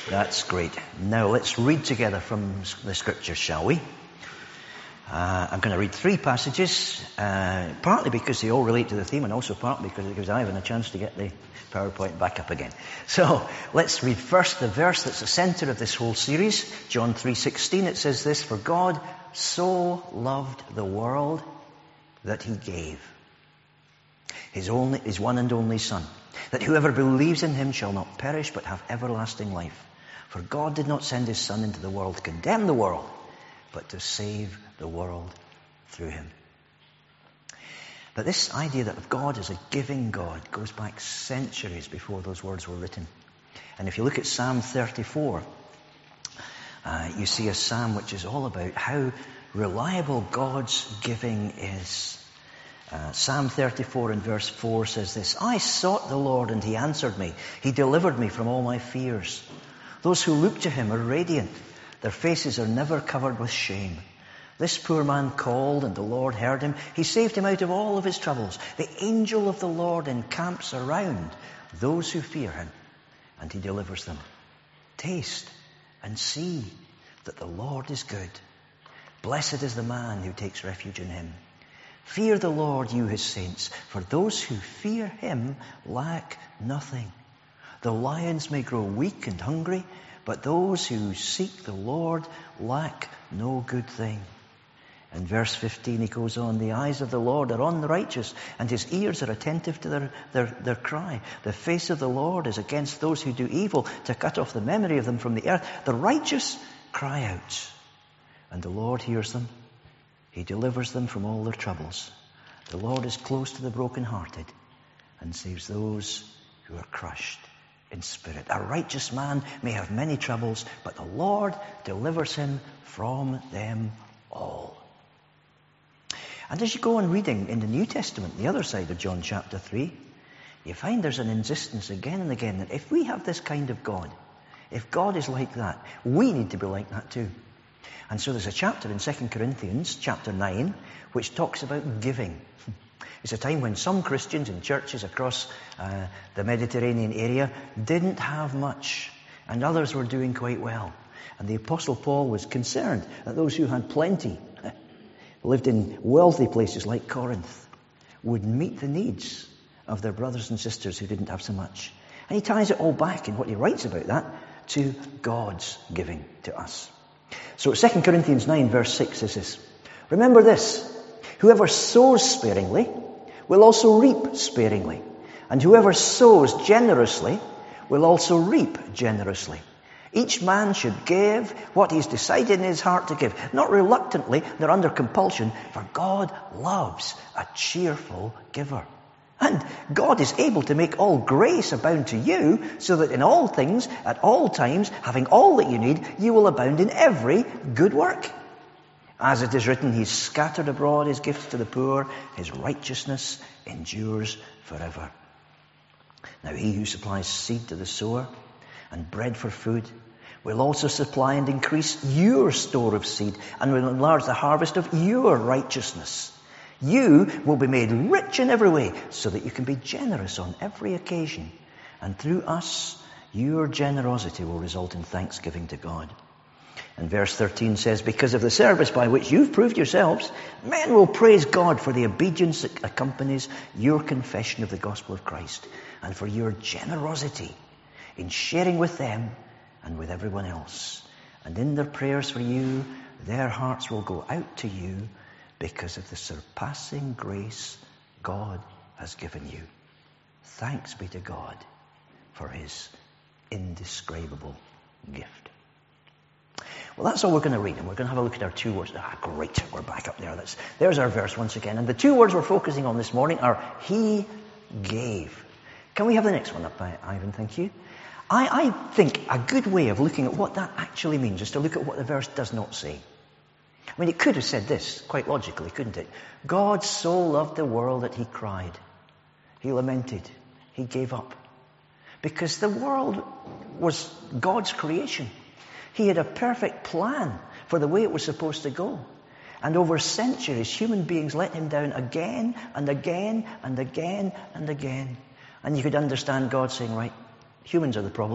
That's great. Now let's read together from the scriptures, shall we? I'm going to read 3 passages, partly because they all relate to the theme and also partly because it gives Ivan a chance to get the PowerPoint back up again. So let's read first the verse that's the centre of this whole series, John 3:16. It says this, "For God so loved the world that he gave his one and only Son, that whoever believes in him shall not perish but have everlasting life. For God did not send his Son into the world to condemn the world, but to save the world through him." But this idea that God is a giving God goes back centuries before those words were written. And if you look at Psalm 34, you see a psalm which is all about how reliable God's giving is. Psalm 34 and verse 4 says this, "I sought the Lord and he answered me. He delivered me from all my fears. Those who look to him are radiant. Their faces are never covered with shame. This poor man called and the Lord heard him. He saved him out of all of his troubles. The angel of the Lord encamps around those who fear him, and he delivers them. Taste and see that the Lord is good. Blessed is the man who takes refuge in him. Fear the Lord, you his saints, for those who fear him lack nothing. The lions may grow weak and hungry, but those who seek the Lord lack no good thing." In verse 15 he goes on, "The eyes of the Lord are on the righteous, and his ears are attentive to their cry. The face of the Lord is against those who do evil, to cut off the memory of them from the earth. The righteous cry out, and the Lord hears them. He delivers them from all their troubles. The Lord is close to the brokenhearted and saves those who are crushed in spirit. A righteous man may have many troubles, but the Lord delivers him from them all." And as you go on reading in the New Testament, the other side of John chapter 3, you find there's an insistence again and again that if we have this kind of God, if God is like that, we need to be like that too. And so there's a chapter in 2 Corinthians chapter 9 which talks about giving. It's a time when some Christians in churches across the Mediterranean area didn't have much, and others were doing quite well. And the Apostle Paul was concerned that those who had plenty, lived in wealthy places like Corinth, would meet the needs of their brothers and sisters who didn't have so much. And he ties it all back in what he writes about that to God's giving to us. So 2 Corinthians 9 verse 6 is this, "Remember this, whoever sows sparingly will also reap sparingly, and whoever sows generously will also reap generously. Each man should give what he's decided in his heart to give, not reluctantly nor under compulsion, for God loves a cheerful giver. And God is able to make all grace abound to you, so that in all things, at all times, having all that you need, you will abound in every good work. As it is written, he's scattered abroad his gifts to the poor, his righteousness endures forever. Now he who supplies seed to the sower and bread for food will also supply and increase your store of seed and will enlarge the harvest of your righteousness. You will be made rich in every way so that you can be generous on every occasion. And through us, your generosity will result in thanksgiving to God." And verse 13 says, "Because of the service by which you've proved yourselves, men will praise God for the obedience that accompanies your confession of the gospel of Christ and for your generosity in sharing with them and with everyone else. And in their prayers for you, their hearts will go out to you because of the surpassing grace God has given you. Thanks be to God for his indescribable gift." Well, that's all we're going to read, and we're going to have a look at our 2 words. Great, we're back up there. There's our verse once again. And the 2 words we're focusing on this morning are he gave. Can we have the next one up, Ivan? Thank you. I think a good way of looking at what that actually means is to look at what the verse does not say. I mean, it could have said this, quite logically, couldn't it? God so loved the world that he cried. He lamented. He gave up. Because the world was God's creation. He had a perfect plan for the way it was supposed to go. And over centuries, human beings let him down again and again and again and again. And you could understand God saying, right, humans are the problem.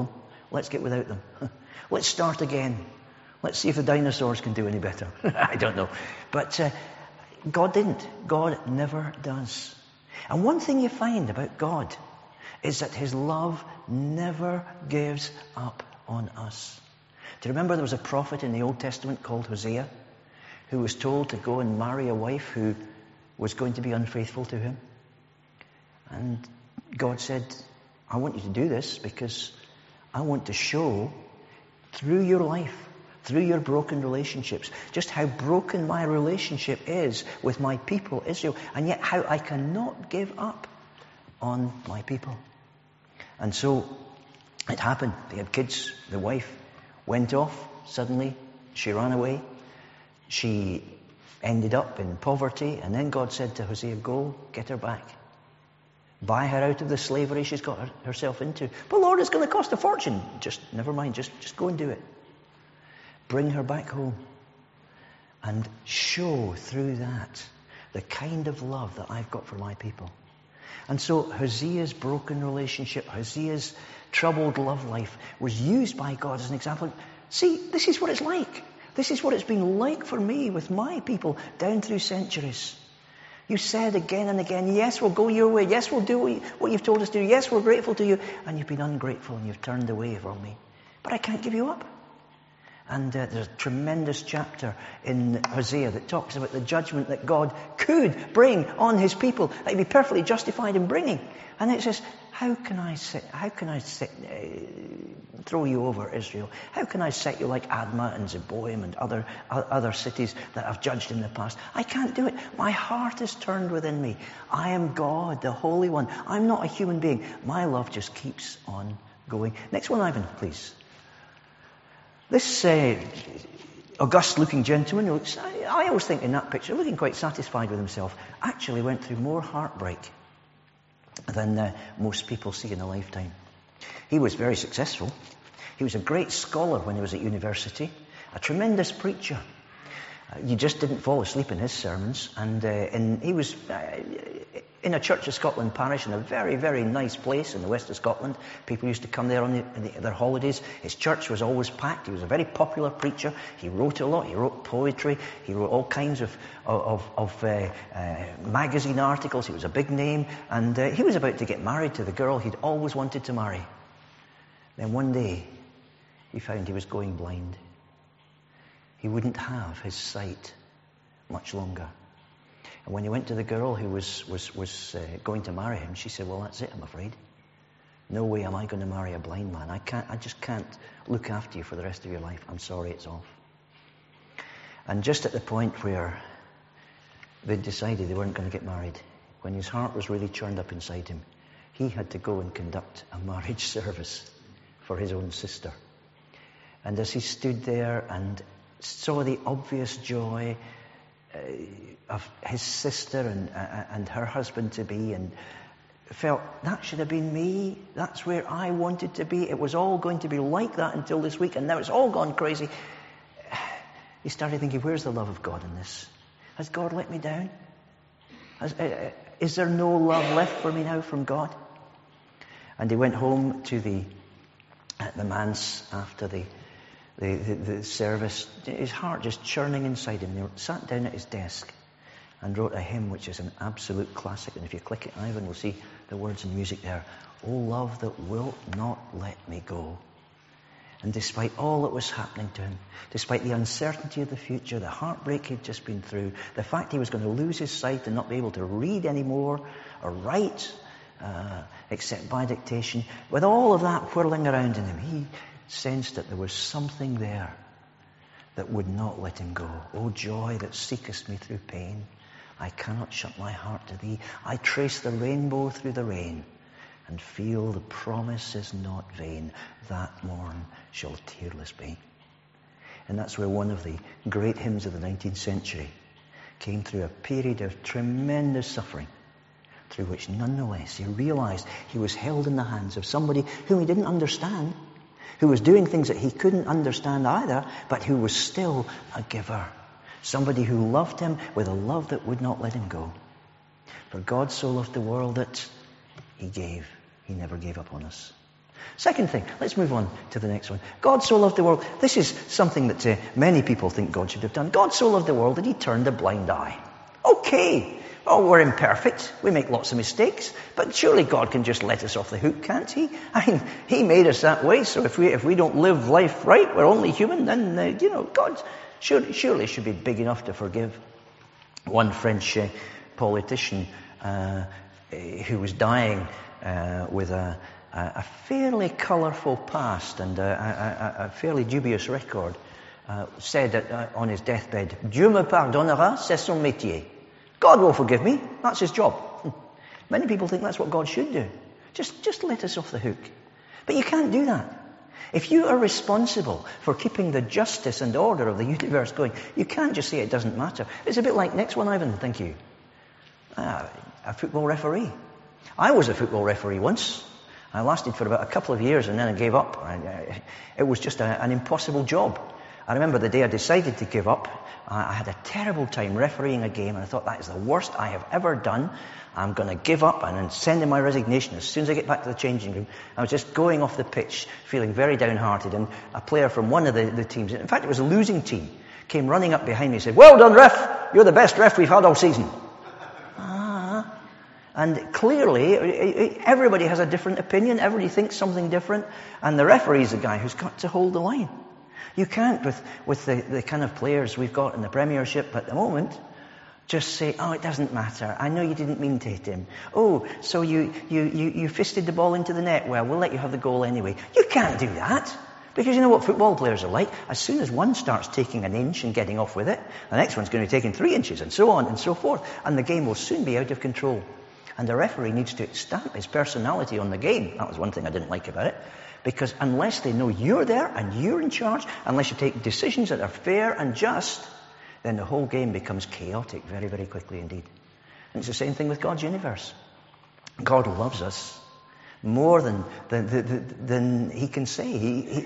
Let's get without them. Let's start again. Let's see if the dinosaurs can do any better. I don't know. But God didn't. God never does. And one thing you find about God is that his love never gives up on us. Do you remember there was a prophet in the Old Testament called Hosea who was told to go and marry a wife who was going to be unfaithful to him? And God said, I want you to do this because I want to show through your life, through your broken relationships, just how broken my relationship is with my people, Israel, and yet how I cannot give up on my people. And so it happened. They had kids. The wife went off. Suddenly, she ran away. She ended up in poverty. And then God said to Hosea, go, get her back. Buy her out of the slavery she's got herself into. But Lord, it's going to cost a fortune. Just, never mind. Just go and do it. Bring her back home. And show through that the kind of love that I've got for my people. And so Hosea's broken relationship, Hosea's troubled love life was used by God as an example. See, this is what it's like. This is what it's been like for me with my people down through centuries. You said again and again, yes, we'll go your way. Yes, we'll do what you've told us to do. Yes, we're grateful to you. And you've been ungrateful and you've turned away from me. But I can't give you up. And there's a tremendous chapter in Hosea that talks about the judgment that God could bring on his people, that he'd be perfectly justified in bringing. And it says, how can I throw you over, Israel? How can I set you like Admah and Zeboim and other cities that I've judged in the past? I can't do it. My heart is turned within me. I am God, the Holy One. I'm not a human being. My love just keeps on going. Next one, Ivan, please. This august-looking gentleman, looks, I always think in that picture, looking quite satisfied with himself, actually went through more heartbreak than most people see in a lifetime. He was very successful. He was a great scholar when he was at university, a tremendous preacher. You just didn't fall asleep in his sermons. And he was in a Church of Scotland parish in a very, very nice place in the west of Scotland. People used to come there on their holidays. His church was always packed. He was a very popular preacher. He wrote a lot. He wrote poetry. He wrote all kinds of magazine articles. He was a big name. And he was about to get married to the girl he'd always wanted to marry. Then one day, he found he was going blind. He wouldn't have his sight much longer. And when he went to the girl who was going to marry him, she said, well, that's it, I'm afraid. No way am I going to marry a blind man. I just can't look after you for the rest of your life. I'm sorry, it's off. And just at the point where they decided they weren't going to get married, when his heart was really churned up inside him, he had to go and conduct a marriage service for his own sister. And as he stood there and saw the obvious joy of his sister and her husband to be, and felt that should have been me. That's where I wanted to be. It was all going to be like that until this week, and now it's all gone crazy. He started thinking, where's the love of God in this? Has God let me down? Is there no love left for me now from God? And he went home to the manse after the service, his heart just churning inside him. He sat down at his desk and wrote a hymn which is an absolute classic. And if you click it, Ivan, we'll see the words and music there. Oh, love that wilt not let me go. And despite all that was happening to him, despite the uncertainty of the future, the heartbreak he'd just been through, the fact he was going to lose his sight and not be able to read anymore or write except by dictation, with all of that whirling around in him, he sensed that there was something there that would not let him go. O joy that seekest me through pain, I cannot shut my heart to thee. I trace the rainbow through the rain and feel the promise is not vain. That morn shall tearless be. And that's where one of the great hymns of the 19th century came through a period of tremendous suffering, through which nonetheless he realized he was held in the hands of somebody whom he didn't understand, who was doing things that he couldn't understand either, but who was still a giver. Somebody who loved him with a love that would not let him go. For God so loved the world that he gave. He never gave up on us. Second thing, let's move on to the next one. God so loved the world. This is something that many people think God should have done. God so loved the world that he turned a blind eye. Okay. Oh, we're imperfect. We make lots of mistakes. But surely God can just let us off the hook, can't he? I mean, he made us that way. So if we don't live life right, we're only human, then, God surely should be big enough to forgive. One French politician who was dying with a fairly colourful past and a fairly dubious record, said that on his deathbed, Dieu me pardonnera, c'est son métier. God will forgive me, that's his job. Many people think that's what God should do. Just let us off the hook. But you can't do that. If you are responsible for keeping the justice and order of the universe going, you can't just say it doesn't matter. It's a bit like, next one, Ivan, thank you. A football referee. I was a football referee once. I lasted for about a couple of years and then I gave up. It was just an impossible job. I remember the day I decided to give up, I had a terrible time refereeing a game and I thought, that is the worst I have ever done. I'm going to give up and then send in my resignation as soon as I get back to the changing room. I was just going off the pitch, feeling very downhearted, and a player from one of the teams, in fact it was a losing team, came running up behind me and said, "Well done, ref! You're the best ref we've had all season." And clearly, everybody has a different opinion, everybody thinks something different, and the referee's the guy who's got to hold the line. You can't, with the kind of players we've got in the Premiership at the moment, just say, "Oh, it doesn't matter. I know you didn't mean to hit him. Oh, so you fisted the ball into the net. Well, we'll let you have the goal anyway." You can't do that. Because you know what football players are like? As soon as one starts taking an inch and getting off with it, the next one's going to be taking 3 inches, and so on and so forth. And the game will soon be out of control. And the referee needs to stamp his personality on the game. That was one thing I didn't like about it. Because unless they know you're there and you're in charge, unless you take decisions that are fair and just, then the whole game becomes chaotic very, very quickly indeed. And it's the same thing with God's universe. God loves us more than he can say.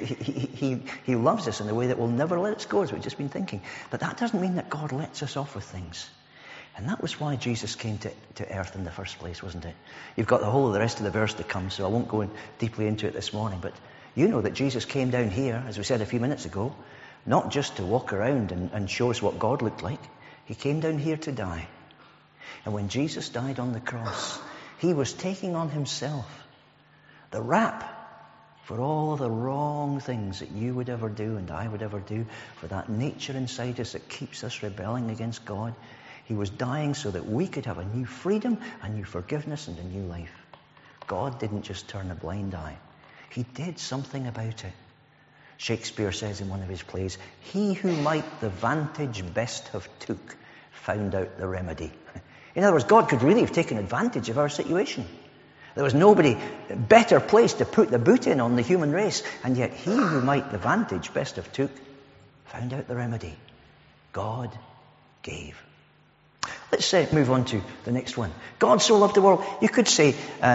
He loves us in a way that will never let us go, as we've just been thinking. But that doesn't mean that God lets us off with things. And that was why Jesus came to earth in the first place, wasn't it? You've got the whole of the rest of the verse to come, so I won't go in deeply into it this morning. But you know that Jesus came down here, as we said a few minutes ago, not just to walk around and show us what God looked like. He came down here to die. And when Jesus died on the cross, he was taking on himself the rap for all of the wrong things that you would ever do and I would ever do, for that nature inside us that keeps us rebelling against God. He was dying so that we could have a new freedom, a new forgiveness, and a new life. God didn't just turn a blind eye. He did something about it. Shakespeare says in one of his plays, "He who might the vantage best have took, found out the remedy." In other words, God could really have taken advantage of our situation. There was nobody better placed to put the boot in on the human race, and yet he who might the vantage best have took, found out the remedy. God gave. Let's move on to the next one. God so loved the world. You could say,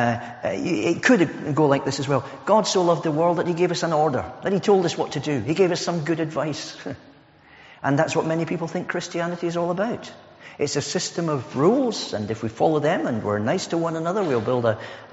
it could go like this as well. God so loved the world that he gave us an order, that he told us what to do. He gave us some good advice. And that's what many people think Christianity is all about. It's a system of rules, and if we follow them and we're nice to one another, we'll build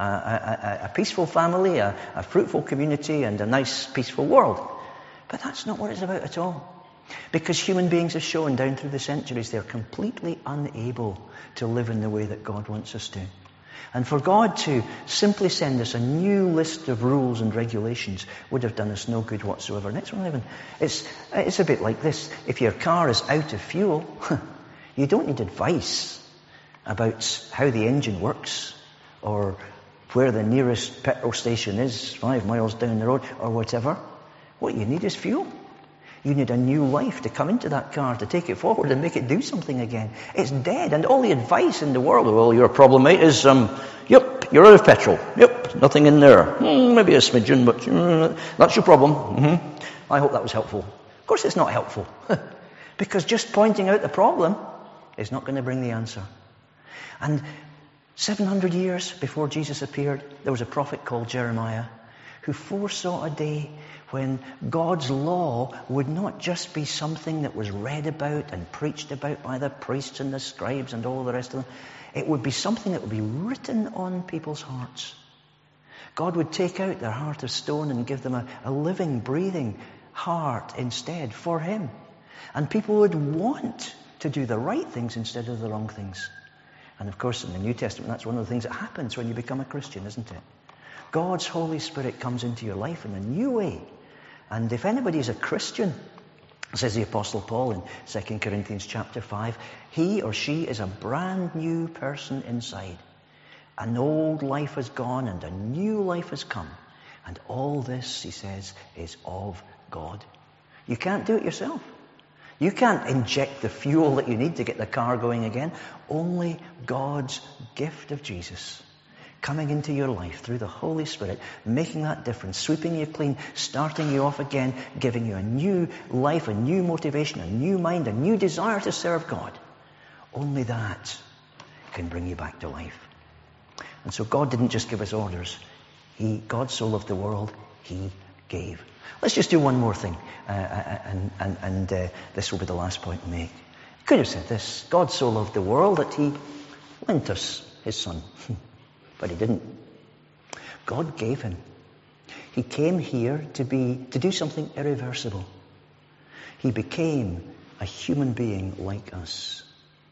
a peaceful family, a fruitful community, and a nice, peaceful world. But that's not what it's about at all. Because human beings have shown down through the centuries they're completely unable to live in the way that God wants us to. And for God to simply send us a new list of rules and regulations would have done us no good whatsoever. Next one, Evan. It's a bit like this. If your car is out of fuel, you don't need advice about how the engine works or where the nearest petrol station is 5 miles down the road or whatever. What you need is fuel. You need a new life to come into that car, to take it forward and make it do something again. It's dead, and all the advice in the world, well, your problem, mate, is, yep, you're out of petrol. Yep, nothing in there. Maybe a smidgen, but that's your problem. I hope that was helpful. Of course it's not helpful. Because just pointing out the problem is not going to bring the answer. And 700 years before Jesus appeared, there was a prophet called Jeremiah who foresaw a day when God's law would not just be something that was read about and preached about by the priests and the scribes and all the rest of them. It would be something that would be written on people's hearts. God would take out their heart of stone and give them a living, breathing heart instead for him. And people would want to do the right things instead of the wrong things. And of course, in the New Testament, that's one of the things that happens when you become a Christian, isn't it? God's Holy Spirit comes into your life in a new way. And if anybody is a Christian, says the Apostle Paul in 2 Corinthians chapter 5, he or she is a brand new person inside. An old life has gone and a new life has come. And all this, he says, is of God. You can't do it yourself. You can't inject the fuel that you need to get the car going again. Only God's gift of Jesus coming into your life through the Holy Spirit, making that difference, sweeping you clean, starting you off again, giving you a new life, a new motivation, a new mind, a new desire to serve God. Only that can bring you back to life. And so God didn't just give us orders. God so loved the world, he gave. Let's just do one more thing, and this will be the last point we make. He could have said this: God so loved the world that he lent us his Son. But he didn't. God gave him. He came here to do something irreversible. He became a human being like us.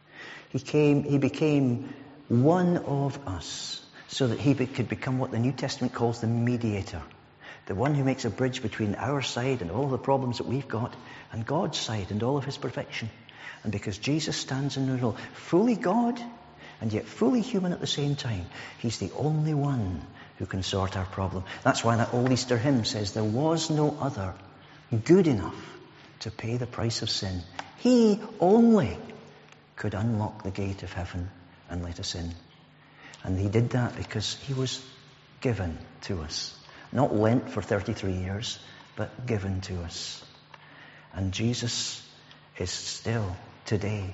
He became one of us, so that he could become what the New Testament calls the mediator. The one who makes a bridge between our side and all the problems that we've got and God's side and all of his perfection. And because Jesus stands in the middle, fully God and yet fully human at the same time, he's the only one who can sort our problem. That's why that old Easter hymn says, there was no other good enough to pay the price of sin. He only could unlock the gate of heaven and let us in. And he did that because he was given to us. Not lent for 33 years, but given to us. And Jesus is still today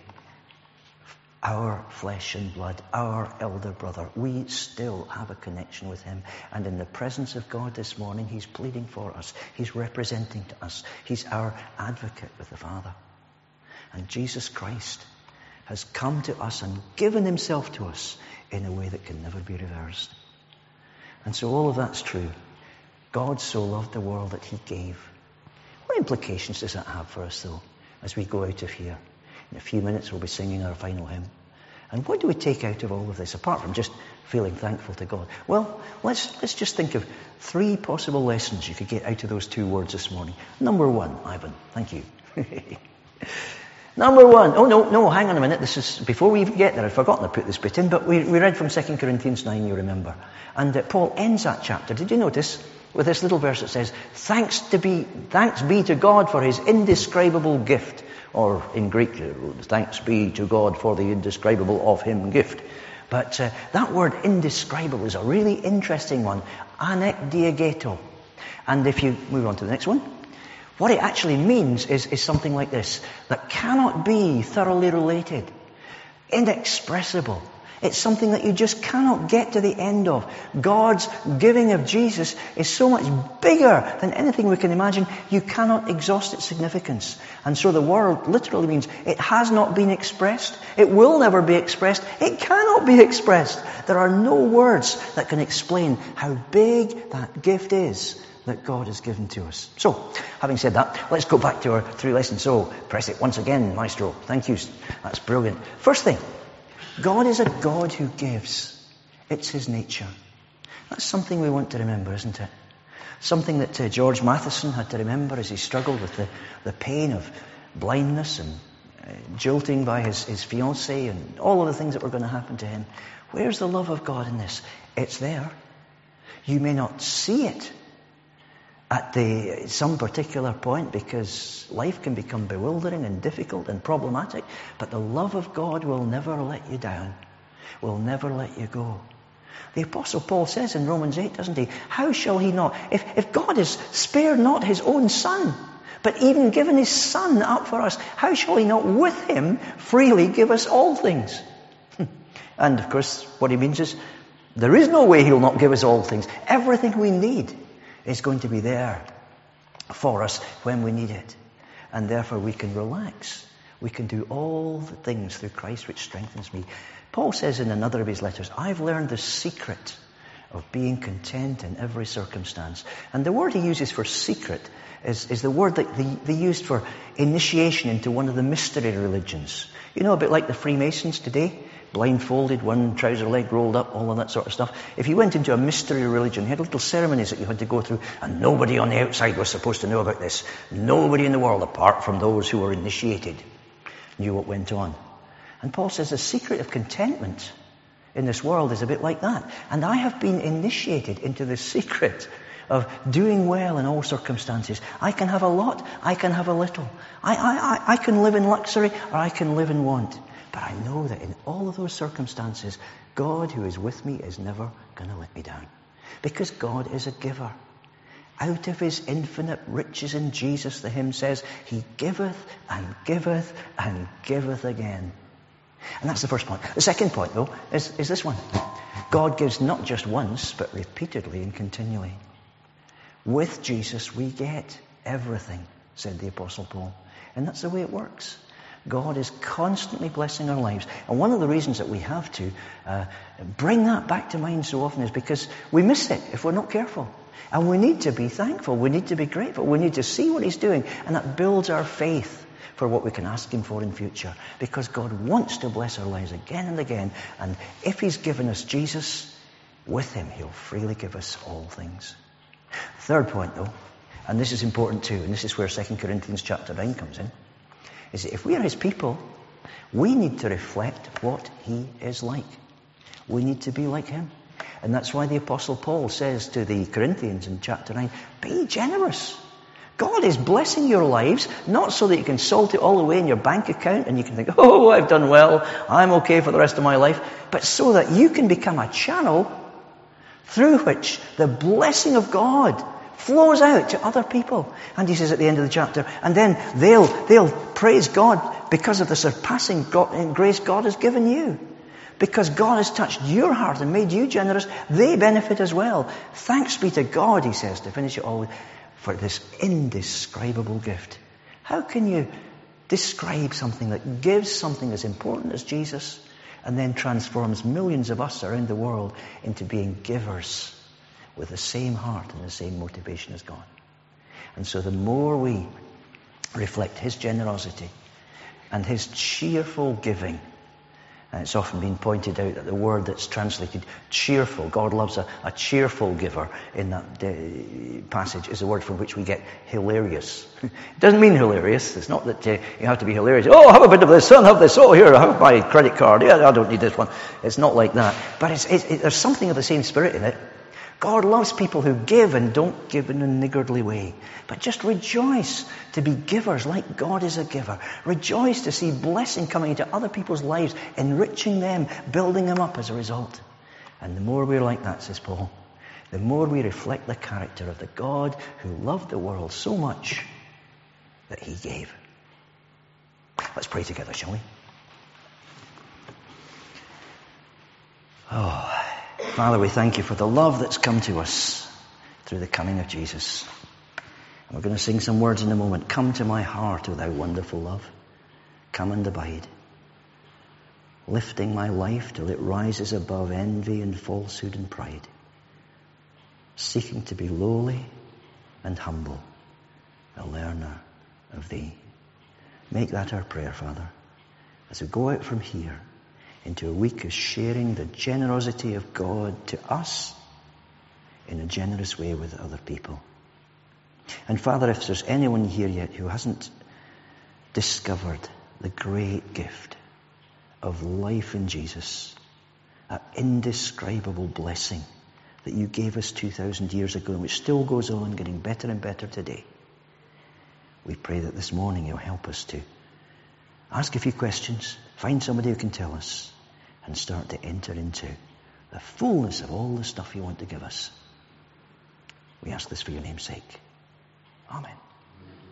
our flesh and blood, our elder brother. We still have a connection with him. And in the presence of God this morning, he's pleading for us. He's representing to us. He's our advocate with the Father. And Jesus Christ has come to us and given himself to us in a way that can never be reversed. And so all of that's true. God so loved the world that he gave. What implications does that have for us, though, as we go out of here? In a few minutes, we'll be singing our final hymn. And what do we take out of all of this, apart from just feeling thankful to God? Well, let's just think of 3 possible lessons you could get out of those 2 words this morning. Number 1, Ivan, thank you. Number 1, no, hang on a minute. This is, before we even get there, I'd forgotten to put this bit in, but we read from 2 Corinthians 9, you remember. And Paul ends that chapter, did you notice? With this little verse that says, Thanks be to God for his indescribable gift. Or in Greek, thanks be to God for the indescribable of him gift. But that word indescribable is a really interesting one. Anekdiegeto. And if you move on to the next one, what it actually means is something like this: that cannot be thoroughly related, inexpressible. It's something that you just cannot get to the end of. God's giving of Jesus is so much bigger than anything we can imagine. You cannot exhaust its significance. And so the word literally means it has not been expressed. It will never be expressed. It cannot be expressed. There are no words that can explain how big that gift is that God has given to us. So, having said that, let's go back to our 3 lessons. So, press it once again, Maestro. Thank you. That's brilliant. First thing, God is a God who gives. It's his nature. That's something we want to remember, isn't it? Something that George Matheson had to remember as he struggled with the pain of blindness and jilting by his fiancée and all of the things that were going to happen to him. Where's the love of God in this? It's there. You may not see it at some particular point, because life can become bewildering and difficult and problematic, but the love of God will never let you down, will never let you go. The Apostle Paul says in Romans 8, doesn't he? How shall he not? If God has spared not his own Son, but even given his Son up for us, how shall he not with him freely give us all things? And of course, what he means is, there is no way he'll not give us all things. Everything we need is going to be there for us when we need it. And therefore we can relax. We can do all the things through Christ which strengthens me. Paul says in another of his letters, I've learned the secret of being content in every circumstance. And the word he uses for secret is the word that they used for initiation into one of the mystery religions. You know, a bit like the Freemasons today, blindfolded, one trouser leg rolled up, all of that sort of stuff. If you went into a mystery religion, you had little ceremonies that you had to go through, and nobody on the outside was supposed to know about this. Nobody in the world, apart from those who were initiated, knew what went on. And Paul says the secret of contentment in this world is a bit like that. And I have been initiated into the secret of doing well in all circumstances. I can have a lot, I can have a little. I can live in luxury, or I can live in want. But I know that in all of those circumstances, God who is with me is never going to let me down. Because God is a giver. Out of his infinite riches in Jesus, the hymn says, he giveth and giveth and giveth again. And that's the first point. The second point, though, is this one. God gives not just once, but repeatedly and continually. With Jesus, we get everything, said the Apostle Paul. And that's the way it works. God is constantly blessing our lives. And one of the reasons that we have to bring that back to mind so often is because we miss it if we're not careful. And we need to be thankful. We need to be grateful. We need to see what he's doing. And that builds our faith for what we can ask him for in future. Because God wants to bless our lives again and again. And if he's given us Jesus, with him he'll freely give us all things. Third point, though, and this is important too, and this is where 2 Corinthians chapter 9 comes in, is that if we are his people, we need to reflect what he is like. We need to be like him. And that's why the Apostle Paul says to the Corinthians in chapter 9, be generous. God is blessing your lives, not so that you can salt it all away in your bank account and you can think, oh, I've done well, I'm okay for the rest of my life, but so that you can become a channel through which the blessing of God flows out to other people. And he says at the end of the chapter, and then they'll praise God because of the surpassing grace God has given you. Because God has touched your heart and made you generous, they benefit as well. Thanks be to God, he says, to finish it all with, for this indescribable gift. How can you describe something that gives something as important as Jesus and then transforms millions of us around the world into being givers with the same heart and the same motivation as God? And so the more we reflect his generosity and his cheerful giving, and it's often been pointed out that the word that's translated cheerful, God loves a cheerful giver in that passage, is the word from which we get hilarious. It doesn't mean hilarious. It's not that you have to be hilarious. Oh, have a bit of this, I'll have this. Oh, here, I have my credit card. Yeah, I don't need this one. It's not like that. But there's something of the same spirit in it. God loves people who give and don't give in a niggardly way. But just rejoice to be givers like God is a giver. Rejoice to see blessing coming into other people's lives, enriching them, building them up as a result. And the more we're like that, says Paul, the more we reflect the character of the God who loved the world so much that he gave. Let's pray together, shall we? Oh, Father, we thank you for the love that's come to us through the coming of Jesus. And we're going to sing some words in a moment. Come to my heart, O thou wonderful love. Come and abide. Lifting my life till it rises above envy and falsehood and pride. Seeking to be lowly and humble, a learner of thee. Make that our prayer, Father, as we go out from here into a week of sharing the generosity of God to us in a generous way with other people. And Father, if there's anyone here yet who hasn't discovered the great gift of life in Jesus, that indescribable blessing that you gave us 2,000 years ago and which still goes on getting better and better today, we pray that this morning you'll help us to ask a few questions, find somebody who can tell us, and start to enter into the fullness of all the stuff you want to give us. We ask this for your name's sake. Amen.